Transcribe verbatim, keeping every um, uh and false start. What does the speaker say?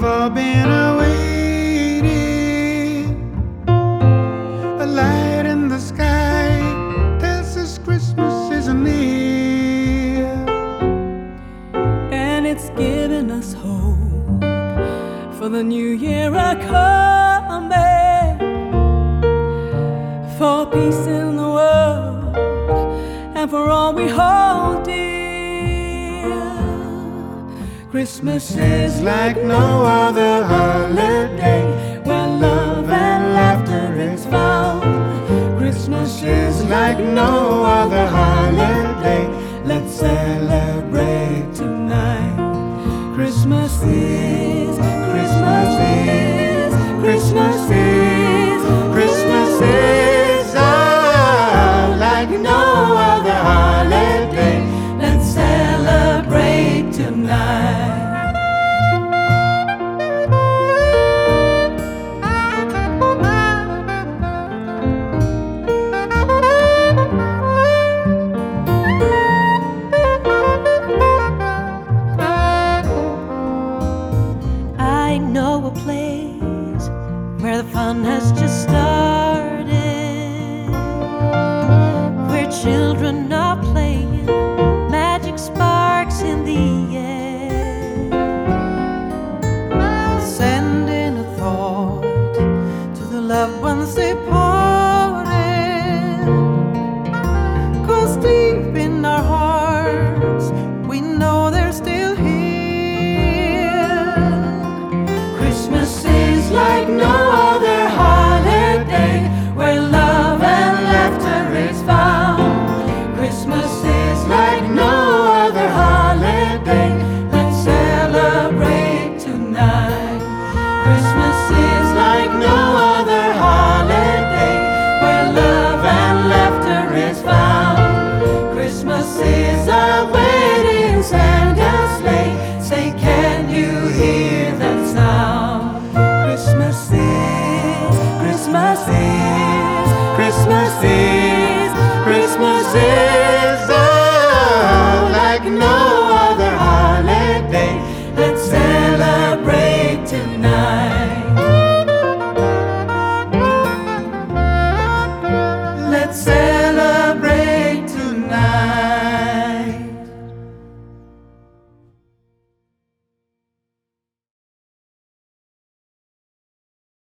for being awaiting. A light in the sky tells us Christmas is near, and it's giving us hope for the new year a-coming, for peace in the world and for all we hold dear. Christmas is like no other holiday, where love and laughter is found. Christmas is like no other holiday. Let's celebrate tonight. Christmas is, Christmas is, Christmas is, Christmas is ah, like no other holiday. Let's celebrate tonight. I know a place where the fun has just started, where children are playing, magic sparks in the air, sending a thought to the loved ones they parted. 'Cause deep in our hearts we know they're still here. Christmas is like no other holiday, where love and laughter is found. Christmas is like no other holiday. Let's celebrate tonight. Christmas is like no other holiday, where love and laughter is found. Christmas is a wedding Santa's sleigh. Say, can you hear that sound? Christmas is, Christmas is, Christmas is